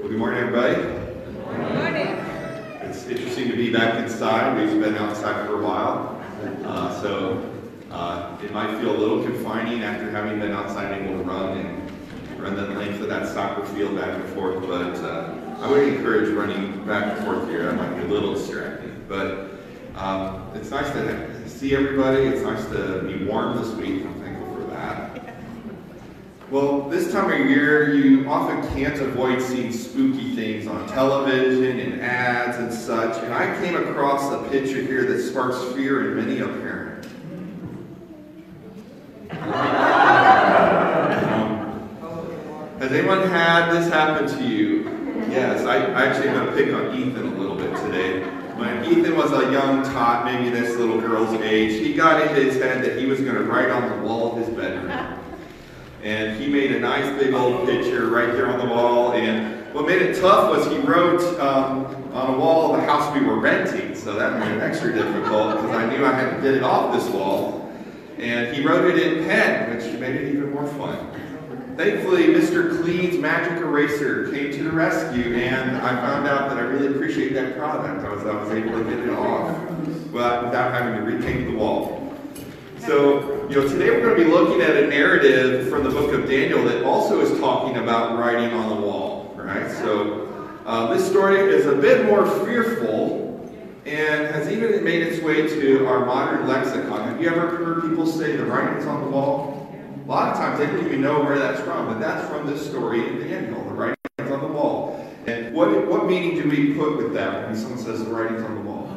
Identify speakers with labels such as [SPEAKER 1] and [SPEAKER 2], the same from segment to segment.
[SPEAKER 1] Well, good morning, everybody.
[SPEAKER 2] Good morning.
[SPEAKER 1] It's interesting to be back inside. We've been outside for a while. It might feel a little confining after having been outside and able to run the length of that soccer field back and forth. But I would encourage running back and forth here. That might be a little distracting. But it's nice to see everybody. It's nice to be warm this week. I'm thankful for that. Well, this time of year, you often can't avoid seeing spooky things on television and ads and such. And I came across a picture here that sparks fear in many a parent. Has anyone had this happen to you? Yes, I actually am going to pick on Ethan a little bit today. When Ethan was a young tot, maybe this little girl's age, he got into his head that he was going to write on the wall of his bedroom. And he made a nice big old picture right there on the wall. And what made it tough was he wrote on a wall of the house we were renting. So that made it extra difficult because I knew I had to get it off this wall. And he wrote it in pen, which made it even more fun. Thankfully, Mr. Clean's magic eraser came to the rescue, and I found out that I really appreciate that product. I was able to get it off without having to repaint the wall. So, today we're going to be looking at a narrative from the book of Daniel that also is talking about writing on the wall, right? So, this story is a bit more fearful and has even made its way to our modern lexicon. Have you ever heard people say the writing's on the wall? A lot of times they don't even know where that's from, but that's from this story in Daniel, the writing's on the wall. And what meaning do we put with that when someone says the writing's on the wall?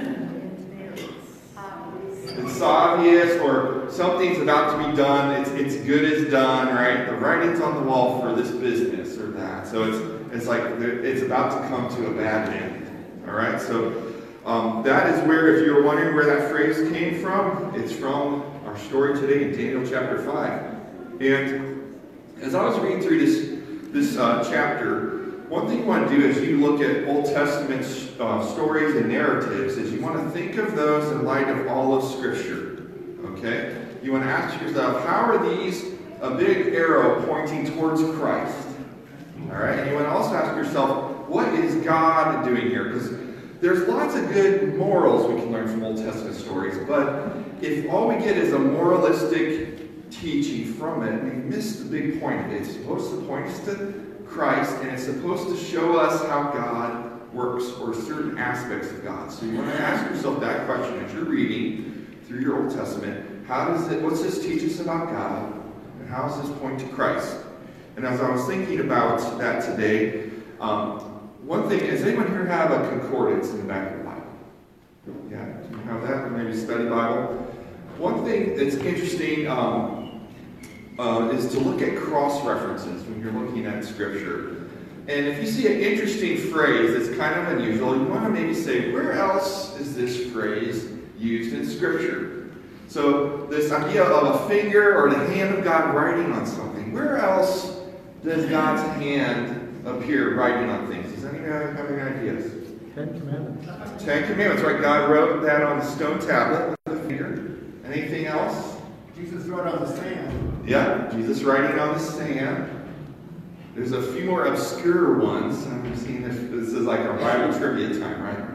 [SPEAKER 1] It's obvious, or something's about to be done, it's good as done, right? The writing's on the wall for this business or that. So it's like it's about to come to a bad end. All right, so that is where, if you're wondering where that phrase came from, it's from our story today in Daniel chapter 5. And as I was reading through this chapter, one thing you want to do as you look at Old Testament stories and narratives is you want to think of those in light of all of Scripture. Okay? You want to ask yourself, how are these a big arrow pointing towards Christ? All right? And you want to also ask yourself, what is God doing here? Because there's lots of good morals we can learn from Old Testament stories, but if all we get is a moralistic teaching from it, we miss the big point of it. It's supposed to point us to Christ, and it's supposed to show us how God works, or certain aspects of God. So you want to ask yourself that question as you're reading through your Old Testament. What's this teach us about God, and how does this point to Christ? And as I was thinking about that today, one thing, does anyone here have a concordance in the back of the Bible? Yeah, do you have that? Or maybe a study Bible? One thing that's interesting is to look at cross-references when you're looking at Scripture. And if you see an interesting phrase that's kind of unusual, you want to maybe say, where else is this phrase used in Scripture? So this idea of a finger or the hand of God writing on something, where else does God's hand appear writing on things? Does anyone have any ideas?
[SPEAKER 3] Ten Commandments.
[SPEAKER 1] 10 Commandments, right? God wrote that on the stone tablet with a finger. Anything else?
[SPEAKER 3] Jesus wrote on the sand.
[SPEAKER 1] Yeah, Jesus writing on the sand. There's a few more obscure ones. I'm seeing this is like a Bible trivia time, right?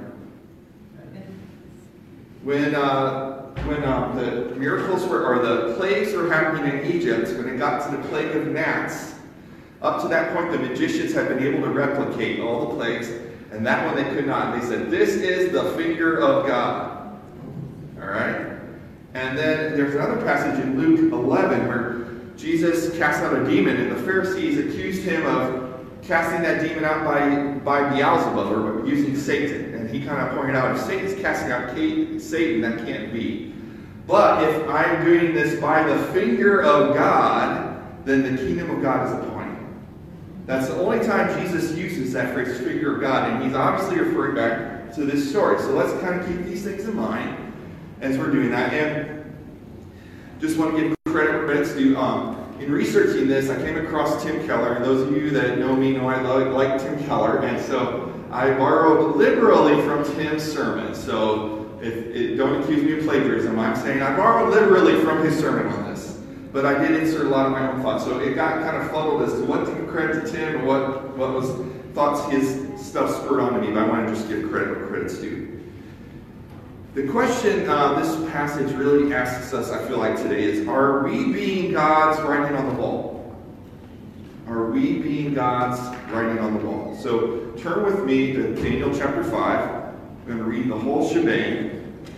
[SPEAKER 1] When the miracles or the plagues were happening in Egypt, when it got to the plague of gnats, up to that point, the magicians had been able to replicate all the plagues, and that one they could not. They said, this is the finger of God. All right? And then there's another passage in Luke 11 where Jesus cast out a demon, and the Pharisees accused him of casting that demon out by Beelzebub, or using Satan. And he kind of pointed out, if Satan's casting out Satan, that can't be. But if I'm doing this by the finger of God, then the kingdom of God is upon you. That's the only time Jesus uses that phrase, finger of God, and he's obviously referring back to this story. So let's kind of keep these things in mind as we're doing that. And just want to give credit where credit's due. In researching this, I came across Tim Keller, and those of you that know me know I like Tim Keller, and so I borrowed liberally from Tim's sermon. So don't accuse me of plagiarism. I'm saying I borrowed literally from his sermon on this. But I did insert a lot of my own thoughts. So it got kind of fuddled as to what to give credit to Tim and what was thoughts his stuff spurred onto me, but I want to just give credit where credit's due. The question this passage really asks us, I feel like today, is are we being God's writing on the wall? Are we being God's writing on the wall? So turn with me to Daniel chapter 5. I'm going to read the whole shebang.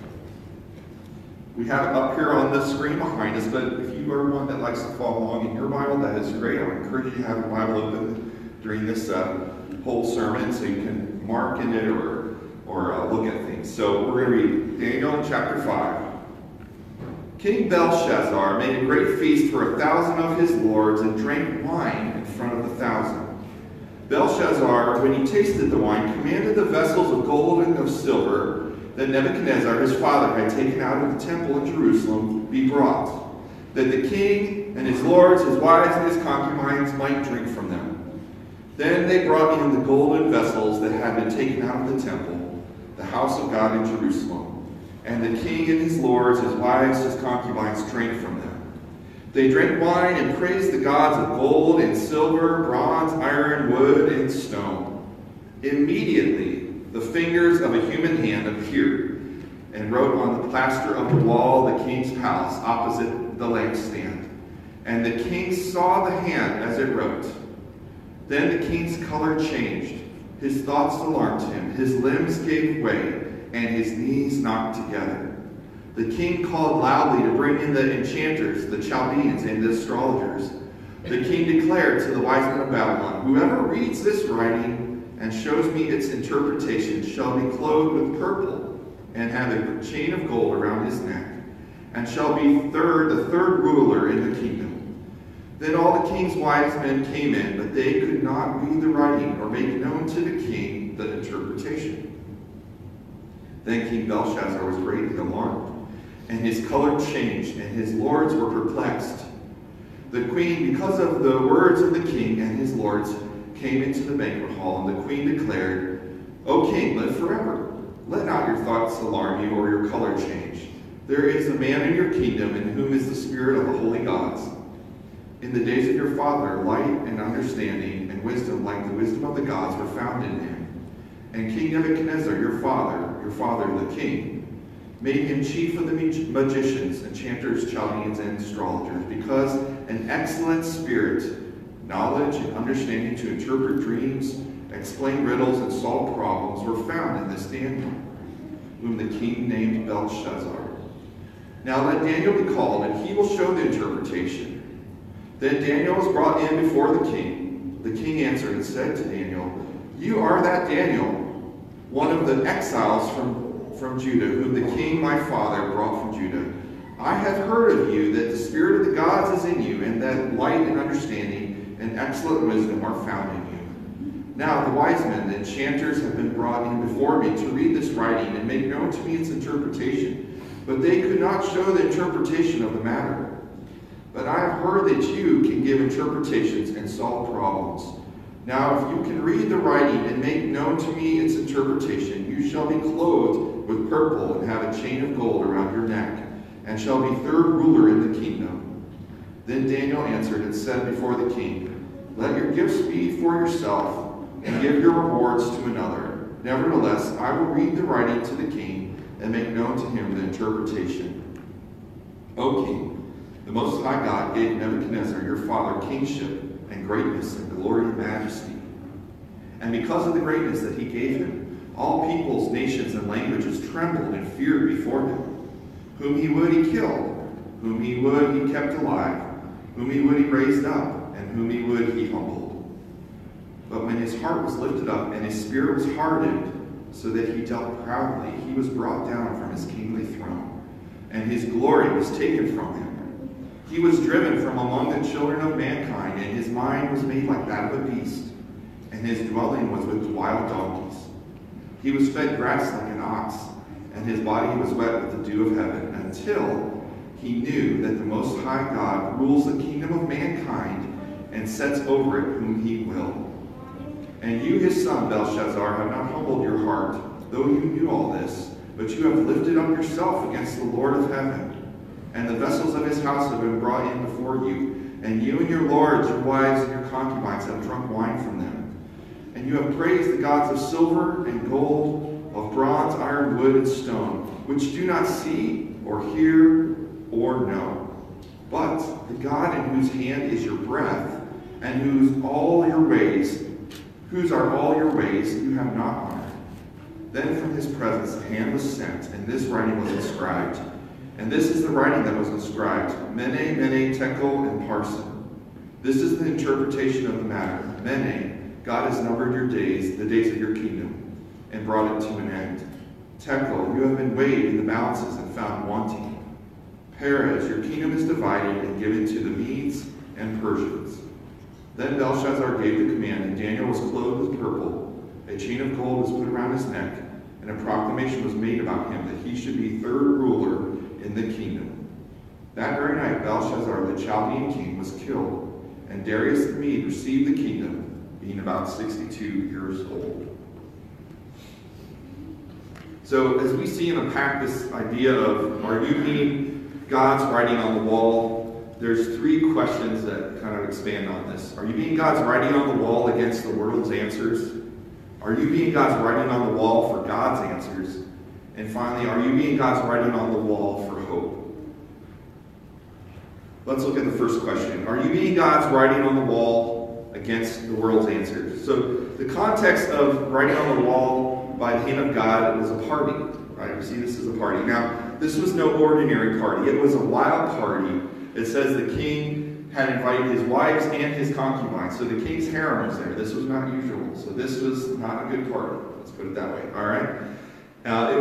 [SPEAKER 1] We have it up here on the screen behind us, but if you are one that likes to follow along in your Bible, that is great. I would encourage you to have your Bible open during this whole sermon so you can mark in it or look at things. So we're going to read Daniel chapter 5. King Belshazzar made a great feast for 1,000 of his lords and drank wine in front of the 1,000. Belshazzar, when he tasted the wine, commanded the vessels of gold and of silver that Nebuchadnezzar, his father, had taken out of the temple in Jerusalem be brought, that the king and his lords, his wives, and his concubines might drink from them. Then they brought in the golden vessels that had been taken out of the temple, the house of God in Jerusalem, and the king and his lords, his wives, his concubines drank from them. They drank wine and praised the gods of gold and silver, bronze, iron, wood, and stone. Immediately, the fingers of a human hand appeared and wrote on the plaster of the wall of the king's palace opposite the lampstand. And the king saw the hand as it wrote. Then the king's color changed. His thoughts alarmed him. His limbs gave way, and his knees knocked together. The king called loudly to bring in the enchanters, the Chaldeans, and the astrologers. The king declared to the wise men of Babylon, whoever reads this writing and shows me its interpretation shall be clothed with purple and have a chain of gold around his neck, and shall be the third ruler in the kingdom. Then all the king's wise men came in, but they could not read the writing or make known to the king the interpretation. Then King Belshazzar was greatly alarmed, and his color changed, and his lords were perplexed. The queen, because of the words of the king and his lords, came into the banquet hall, and the queen declared, O king, live forever. Let not your thoughts alarm you or your color change. There is a man in your kingdom in whom is the spirit of the holy gods. In the days of your father, light and understanding and wisdom like the wisdom of the gods were found in him. And King Nebuchadnezzar, your father the king, made him chief of the magicians, enchanters, Chaldeans, and astrologers, because an excellent spirit, knowledge and understanding to interpret dreams, explain riddles, and solve problems were found in this Daniel, whom the king named Belshazzar. Now let Daniel be called, and he will show the interpretation. Then Daniel was brought in before the king. The king answered and said to Daniel, You are that Daniel, one of the exiles from Judah, whom the king my father brought from Judah. I have heard of you that the spirit of the gods is in you, and that light and understanding and excellent wisdom are found in you. Now the wise men, the enchanters, have been brought in before me to read this writing and make known to me its interpretation, but they could not show the interpretation of the matter. But I have heard that you can give interpretations and solve problems. Now if you can read the writing and make known to me its interpretation, you shall be clothed with purple and have a chain of gold around your neck, and shall be third ruler in the kingdom. Then Daniel answered and said before the king, Let your gifts be for yourself, and give your rewards to another. Nevertheless, I will read the writing to the king, and make known to him the interpretation. O king, the Most High God gave Nebuchadnezzar your father kingship, and greatness, and glory, and majesty. And because of the greatness that he gave him, all peoples, nations, and languages trembled and feared before him. Whom he would, he killed. Whom he would, he kept alive. Whom he would, he raised up. And whom he would, he humbled. But when his heart was lifted up, and his spirit was hardened, so that he dealt proudly, he was brought down from his kingly throne, and his glory was taken from him. He was driven from among the children of mankind, and his mind was made like that of a beast, and his dwelling was with wild donkeys. He was fed grass like an ox, and his body was wet with the dew of heaven, until he knew that the Most High God rules the kingdom of mankind and sets over it whom he will. And you, his son, Belshazzar, have not humbled your heart, though you knew all this, but you have lifted up yourself against the Lord of heaven. And the vessels of his house have been brought in before you, and you and your lords, your wives, and your concubines have drunk wine from them. And you have praised the gods of silver and gold, of bronze, iron, wood, and stone, which do not see or hear or know. But the God in whose hand is your breath, and whose are all your ways, you have not honored. Then from his presence a hand was sent, and this writing was inscribed. And this is the writing that was inscribed: Mene, Mene, Tekel, and Parsin. This is the interpretation of the matter. Mene, God has numbered your days, the days of your kingdom, and brought it to an end. Tekel, you have been weighed in the balances and found wanting. Perez, your kingdom is divided and given to the Medes and Persians. Then Belshazzar gave the command, and Daniel was clothed with purple. A chain of gold was put around his neck, and a proclamation was made about him that he should be third ruler in the kingdom. That very night, Belshazzar, the Chaldean king, was killed, and Darius the Mede received the kingdom, being about 62 years old. So as we see and unpack this idea of, are you being God's writing on the wall, there's three questions that kind of expand on this. Are you being God's writing on the wall against the world's answers? Are you being God's writing on the wall for God's answers? And finally, are you being God's writing on the wall for hope? Let's look at the first question. Are you being God's writing on the wall against the world's answers? So the context of writing on the wall by the hand of God was a party, right? We see this as a party. Now, this was no ordinary party. It was a wild party. It says the king had invited his wives and his concubines. So the king's harem was there. This was not usual. So this was not a good party. Let's put it that way. All right. It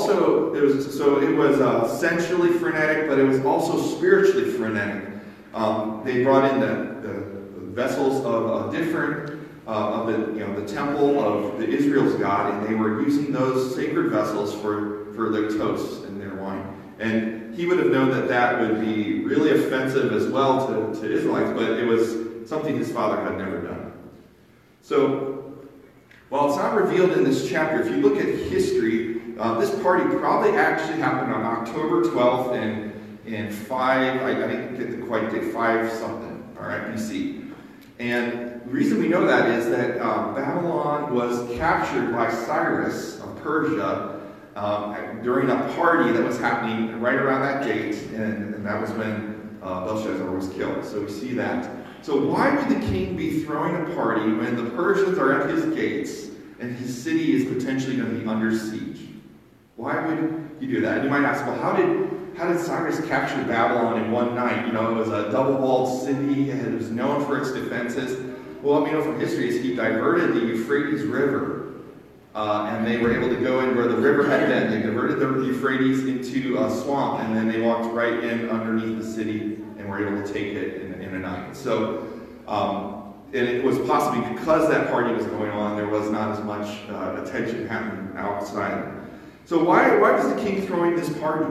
[SPEAKER 1] was sensually frenetic, but it was also spiritually frenetic. They brought in the vessels of the temple of the Israel's God, and they were using those sacred vessels for their toasts and their wine. And he would have known that that would be really offensive as well to Israelites, but it was something his father had never done. So, while it's not revealed in this chapter, if you look at history, this party probably actually happened on October 12th in 5, I didn't get the quite date, 5 something, all right, BC. And the reason we know that is that Babylon was captured by Cyrus of Persia during a party that was happening right around that date, and that was when Belshazzar was killed. So we see that. So why would the king be throwing a party when the Persians are at his gates and his city is potentially going to be under siege? Why would he do that? And you might ask, well, how did Cyrus capture Babylon in one night? You know, it was a double-walled city, and it was known for its defenses. Well, what we know from history is he diverted the Euphrates River, and they were able to go in where the river had been. They diverted the Euphrates into a swamp, and then they walked right in underneath the city and were able to take it in a night. So, and it was possibly because that party was going on, there was not as much attention happening outside. So why was the king throwing this party?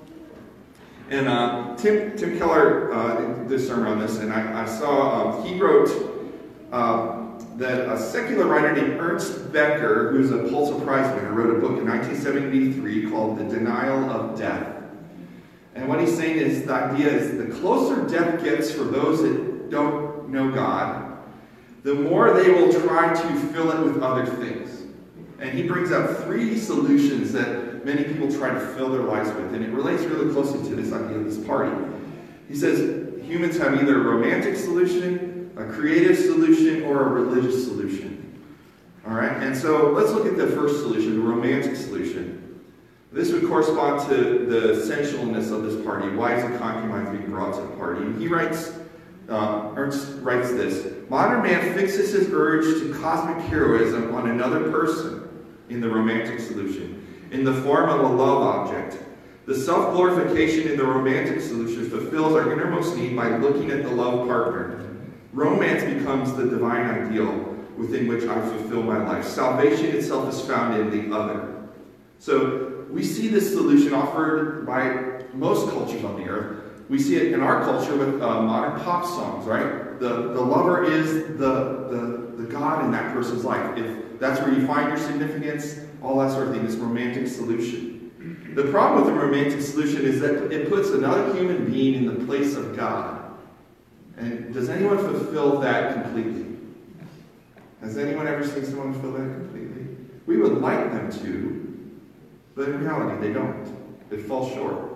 [SPEAKER 1] And Tim Keller did a sermon on this, and I saw he wrote that a secular writer named Ernst Becker, who's a Pulitzer Prize winner, wrote a book in 1973 called The Denial of Death. And what he's saying is the idea is the closer death gets for those that don't know God, the more they will try to fill it with other things. And he brings up 3 solutions that many people try to fill their lives with, and it relates really closely to this idea of this party. He says humans have either a romantic solution, a creative solution, or a religious solution. All right, and so let's look at the first solution, the romantic solution. This would correspond to the sensualness of this party. Wives and concubines being brought to the party. And he writes, Ernst writes this: modern man fixes his urge to cosmic heroism on another person in the romantic solution, in the form of a love object. The self-glorification in the romantic solution fulfills our innermost need by looking at the love partner. Romance becomes the divine ideal within which I fulfill my life. Salvation itself is found in the other. So we see this solution offered by most cultures on the earth. We see it in our culture with modern pop songs, right? The lover is the God in that person's life. If that's where you find your significance, all that sort of thing, this romantic solution. The problem with the romantic solution is that it puts another human being in the place of God. And does anyone fulfill that completely? Has anyone ever seen someone fill that completely? We would like them to, but in reality, they don't. It falls short.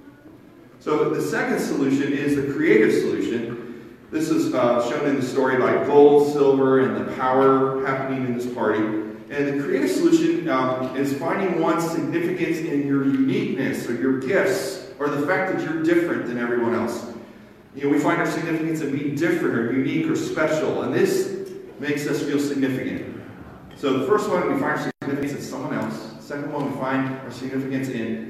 [SPEAKER 1] So the second solution is the creative solution. This is shown in the story by gold, silver, and the power happening in this party. And the creative solution is finding one's significance in your uniqueness or your gifts or the fact that you're different than everyone else. We find our significance in being different or unique or special, and this makes us feel significant. So the first one, we find our significance in someone else. The second one, we find our significance in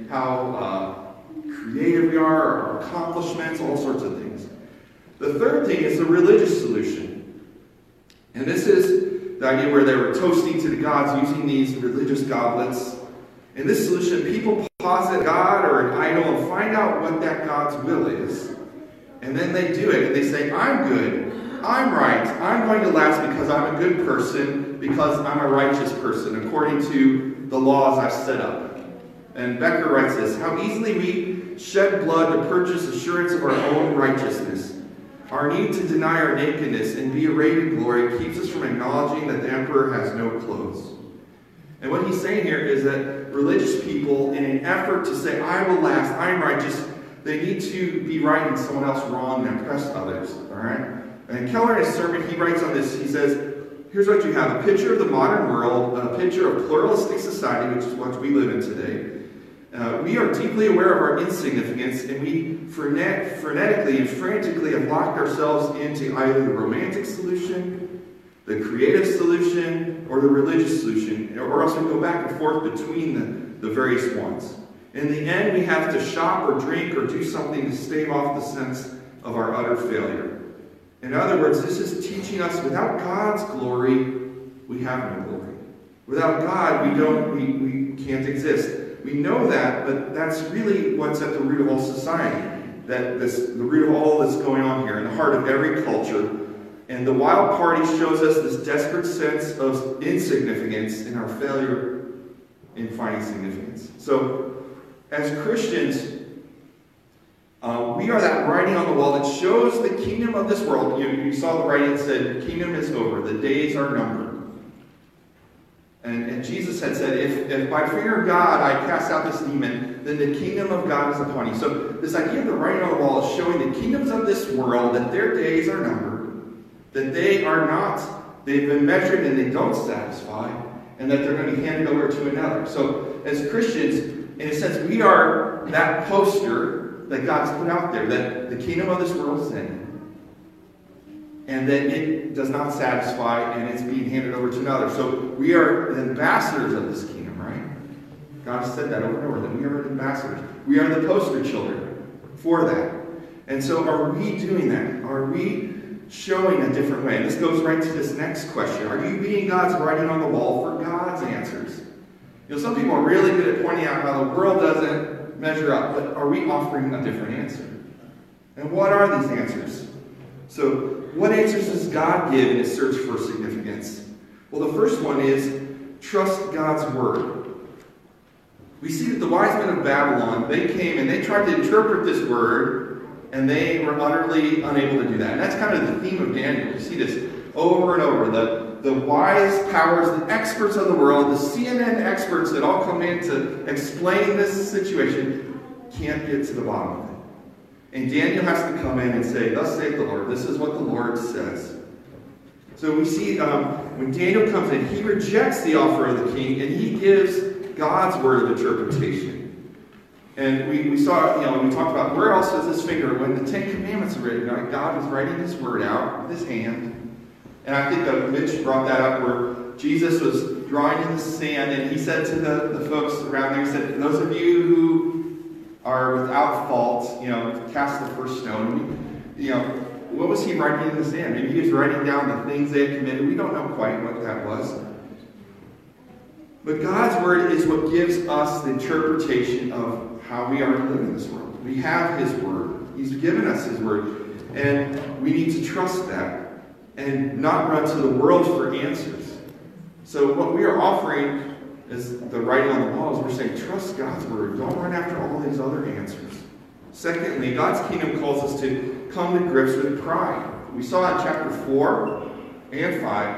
[SPEAKER 1] how creative we are, our accomplishments, all sorts of things. The third thing is the religious solution. And this is the idea where they were toasting to the gods using these religious goblets. In this solution, people posit God or an idol and find out what that God's will is. And then they do it, and they say, I'm good, I'm right, I'm going to last because I'm a good person, because I'm a righteous person, according to the laws I've set up. And Becker writes this, how easily we shed blood to purchase assurance of our own righteousness. Our need to deny our nakedness and be arrayed in glory keeps us from acknowledging that the emperor has no clothes. And what he's saying here is that religious people, in an effort to say, I will last, I am righteous, they need to be right and someone else wrong and impress others. All right? And Keller, in his sermon, he writes on this. He says, here's what you have. A picture of the modern world, a picture of pluralistic society, which is what we live in today. We are deeply aware of our insignificance, and we frenetically and frantically have locked ourselves into either the romantic solution, the creative solution, or the religious solution, or else we go back and forth between the various ones. In the end, we have to shop or drink or do something to stave off the sense of our utter failure. In other words, this is teaching us without God's glory, we have no glory. Without God, we can't exist. We know that, but that's really what's at the root of all society. The root of all that's going on here, in the heart of every culture. And the wild party shows us this desperate sense of insignificance in our failure in finding significance. So, as Christians, we are that writing on the wall that shows the kingdom of this world. You saw the writing that said, the kingdom is over, the days are numbered. And Jesus had said, if by finger of God I cast out this demon, then the kingdom of God is upon you. So this idea of the writing on the wall is showing the kingdoms of this world that their days are numbered, that they are not, they've been measured and they don't satisfy, and that they're going to be handed over to another. So as Christians, in a sense, we are that poster that God's put out there, that the kingdom of this world is in, and that it does not satisfy, and it's being handed over to another. So we are the ambassadors of this kingdom, right? God has said that over and over, that we are the ambassadors. We are the poster children for that. And so are we doing that? Are we showing a different way? And this goes right to this next question. Are you being God's writing on the wall for God's answers? Some people are really good at pointing out how the world doesn't measure up, but are we offering a different answer? And what are these answers? So, what answers does God give in his search for significance? Well, the first one is trust God's word. We see that the wise men of Babylon, they came and they tried to interpret this word, and they were utterly unable to do that. And that's kind of the theme of Daniel. You see this over and over. The wise powers, the experts of the world, the CNN experts that all come in to explain this situation, can't get to the bottom of it. And Daniel has to come in and say, thus saith the Lord, this is what the Lord says. So we see when Daniel comes in, he rejects the offer of the king, and he gives God's word of interpretation. And we saw, we talked about where else is this finger? When the Ten Commandments are written, right? God was writing his word out with his hand. And I think Mitch brought that up where Jesus was drawing in the sand, and he said to the folks around there, he said, those of you who are without fault, cast the first stone. What was he writing in the sand? Maybe he was writing down the things they had committed. We don't know quite what that was. But God's word is what gives us the interpretation of how we are to live in this world. We have his word. He's given us his word. And we need to trust that and not run to the world for answers. So what we are offering is the writing on the wall is we're saying, trust God's word. Don't run after all these other answers. Secondly, God's kingdom calls us to come to grips with pride. We saw in chapter 4 and 5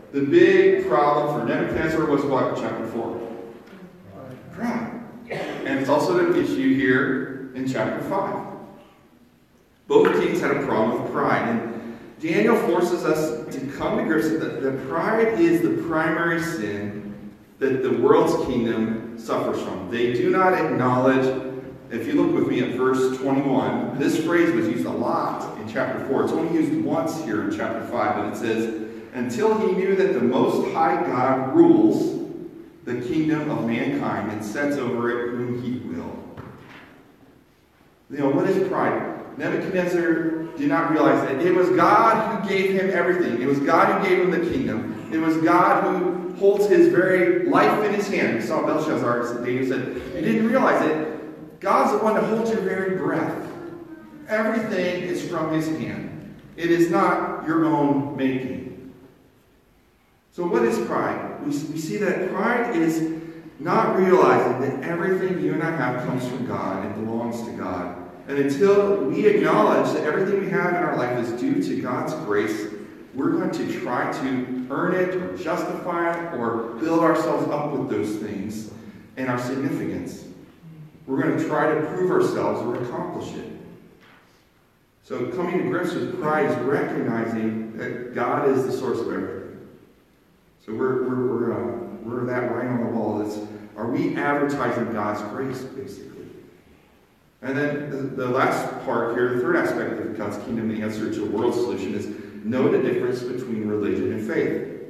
[SPEAKER 1] The big problem for Nebuchadnezzar was what? Chapter 4. Pride. And it's also an issue here in chapter 5. Both kings had a problem with pride. And Daniel forces us to come to grips with that pride is the primary sin that the world's kingdom suffers from. They do not acknowledge, if you look with me at verse 21, this phrase was used a lot in chapter 4. It's only used once here in chapter 5, but it says, until he knew that the Most High God rules the kingdom of mankind and sets over it whom he will. You know, what is pride? Nebuchadnezzar did not realize that it was God who gave him everything. It was God who gave him the kingdom. It was God who holds his very life in his hand. We saw Belshazzar, Daniel said, you didn't realize it. God's the one that holds your very breath. Everything is from his hand. It is not your own making. So what is pride? We see that pride is not realizing that everything you and I have comes from God and belongs to God. And until we acknowledge that everything we have in our life is due to God's grace, we're going to try to earn it or justify it or build ourselves up with those things and our significance. We're going to try to prove ourselves or accomplish it. So coming to grips with pride is recognizing that God is the source of everything. So we're that right on the wall. Are we advertising God's grace, basically? And then the last part here, the third aspect of God's kingdom, the answer to a world solution, is know the difference between religion and faith.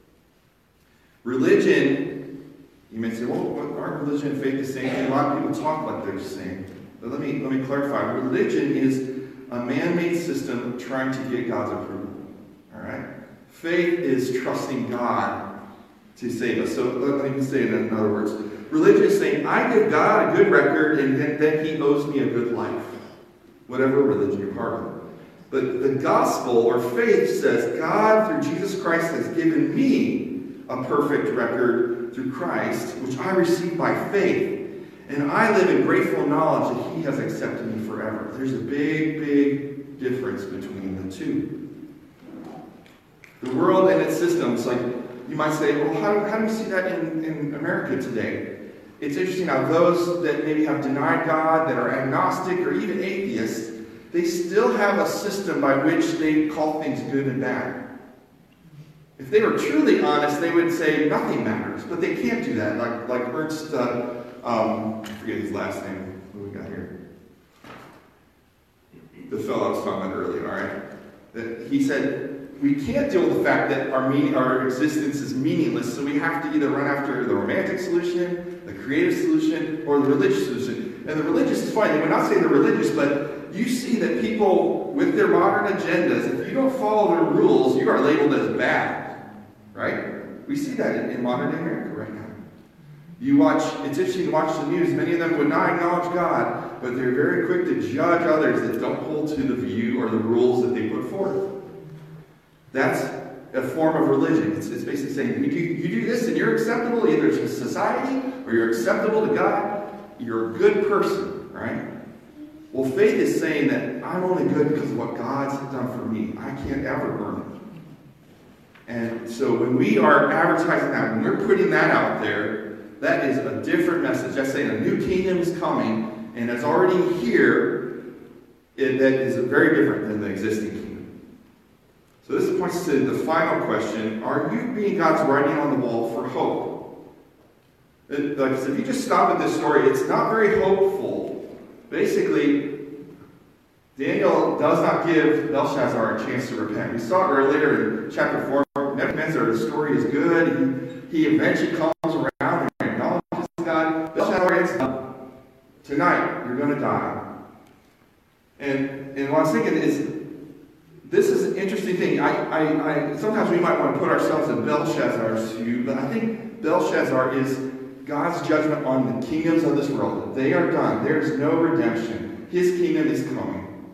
[SPEAKER 1] Religion, you may say, well, aren't religion and faith the same thing? A lot of people talk like they're the same. But let me clarify. Religion is a man-made system trying to get God's approval. All right? Faith is trusting God to save us. So let me say it in other words. Religion is saying, I give God a good record and then he owes me a good life. Whatever religion you're part of. But the gospel or faith says, God through Jesus Christ has given me a perfect record through Christ, which I received by faith. And I live in grateful knowledge that he has accepted me forever. There's a big, big difference between the two. The world and its systems, like you might say, well, how do we see that in America today? It's interesting how those that maybe have denied God, that are agnostic or even atheists, they still have a system by which they call things good and bad. If they were truly honest, they would say nothing matters, but they can't do that. Like Ernst, I forget his last name. What we got here? The fellow I was talking about earlier, all right? That he said, we can't deal with the fact that our existence is meaningless, so we have to either run after the romantic solution, the creative solution, or the religious solution. And the religious is fine. We're not saying they're religious, but you see that people with their modern agendas, if you don't follow their rules, you are labeled as bad. Right? We see that in modern America right now. It's interesting to watch the news. Many of them would not acknowledge God, but they're very quick to judge others that don't hold to the view or the rules that they put forth. That's a form of religion. It's basically saying, you do this and you're acceptable either to society or you're acceptable to God. You're a good person, right? Well, faith is saying that I'm only good because of what God's done for me. I can't ever earn it. And so when we are advertising that, when we're putting that out there, that is a different message. That's saying a new kingdom is coming and it's already here. That is very different than the existing kingdom. So this points to the final question. Are you being God's writing on the wall for hope? Like I said, if you just stop at this story, it's not very hopeful. Basically, Daniel does not give Belshazzar a chance to repent. We saw earlier in chapter 4, Nebuchadnezzar, the story is good. He eventually comes around and acknowledges God. Belshazzar ends up, tonight, you're going to die. And what I was thinking is, this is an interesting thing. Sometimes we might want to put ourselves in Belshazzar's view, but I think Belshazzar is God's judgment on the kingdoms of this world. They are done. There is no redemption. His kingdom is coming.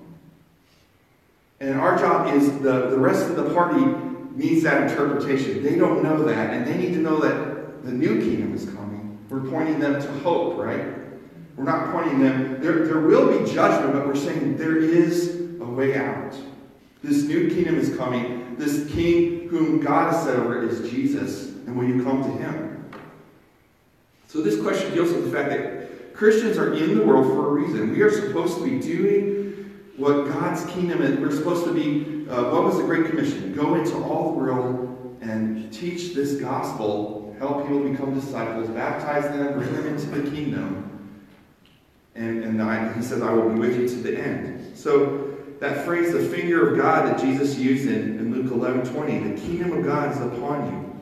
[SPEAKER 1] And our job is the rest of the party needs that interpretation. They don't know that, and they need to know that the new kingdom is coming. We're pointing them to hope, right? We're not pointing them. There will be judgment, but we're saying there is a way out. This new kingdom is coming. This king whom God has set over is Jesus. And will you come to him? So this question deals with the fact that Christians are in the world for a reason. We are supposed to be doing what God's kingdom is. We're supposed to be, what was the Great Commission? Go into all the world and teach this gospel, help people become disciples, baptize them, bring them into the kingdom. And he says, I will be with you to the end. So that phrase, the finger of God, that Jesus used in Luke 11:20, the kingdom of God is upon you.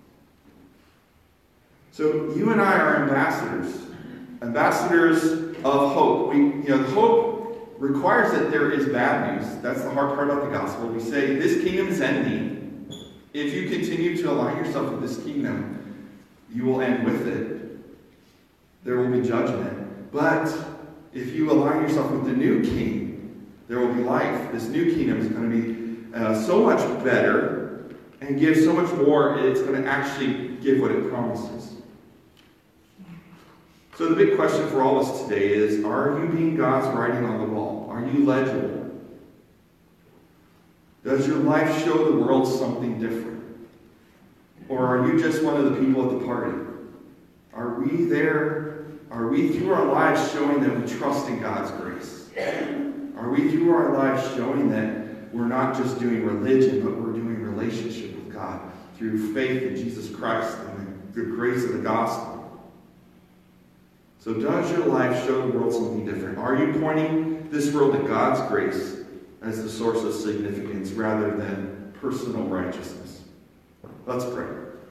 [SPEAKER 1] So you and I are ambassadors of hope. Hope requires that there is bad news. That's the hard part about the gospel. We say, this kingdom is ending. If you continue to align yourself with this kingdom, you will end with it. There will be judgment. But if you align yourself with the new king, there will be life. This new kingdom is going to be so much better and give so much more. It's going to actually give what it promises. So the big question for all of us today is, are you being God's writing on the wall? Are you legible? Does your life show the world something different? Or are you just one of the people at the party? Are we there? Are we through our lives showing that we trust in God's grace? Are we through our lives showing that we're not just doing religion, but we're doing relationship with God through faith in Jesus Christ and the grace of the gospel? So does your life show the world something different? Are you pointing this world to God's grace as the source of significance rather than personal righteousness? Let's pray.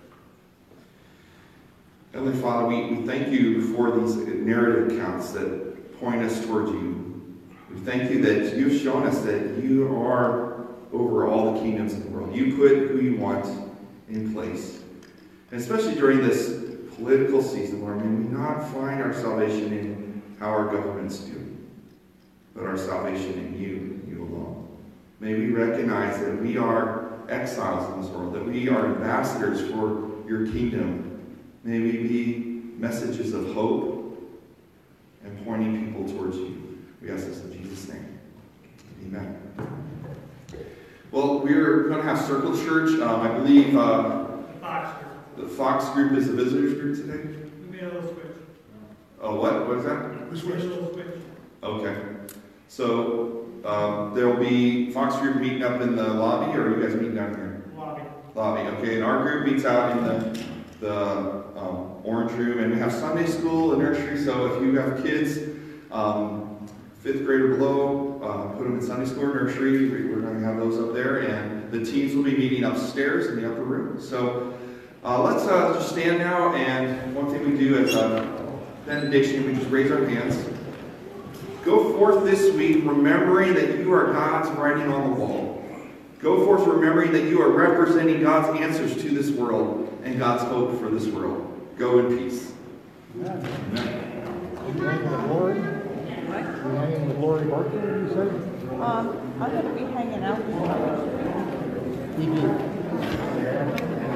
[SPEAKER 1] Heavenly Father, we thank you for these narrative accounts that point us toward you. We thank you that you've shown us that you are over all the kingdoms of the world. You put who you want in place. And especially during this political season, Lord, may we not find our salvation in how our governments do, but our salvation in you and you alone. May we recognize that we are exiles in this world, that we are ambassadors for your kingdom. May we be messages of hope and pointing people towards you. We ask this in Jesus' name. Amen. Well, we're going to have Circle Church. I believe the Fox group is the visitors group today.
[SPEAKER 2] We made a little switch.
[SPEAKER 1] Oh, what is that?
[SPEAKER 2] We made a little switch.
[SPEAKER 1] Okay. So there will be Fox group meeting up in the lobby, or are you guys meeting down here? Lobby. Okay. And our group meets out in the orange room, and we have Sunday school and nursery. So if you have kids, 5th grade or below, put them in Sunday school or nursery. We're going to have those up there, and the teens will be meeting upstairs in the upper room. So let's just stand now, and one thing we do as a benediction, we just raise our hands. Go forth this week remembering that you are God's writing on the wall. Go forth remembering that you are representing God's answers to this world and God's hope for this world. Go in peace.
[SPEAKER 3] Amen.
[SPEAKER 1] Amen.
[SPEAKER 3] You hanging with Lori? What? You hanging with Lori Barker, you said?
[SPEAKER 4] I'm going to be hanging out with you.
[SPEAKER 3] You do.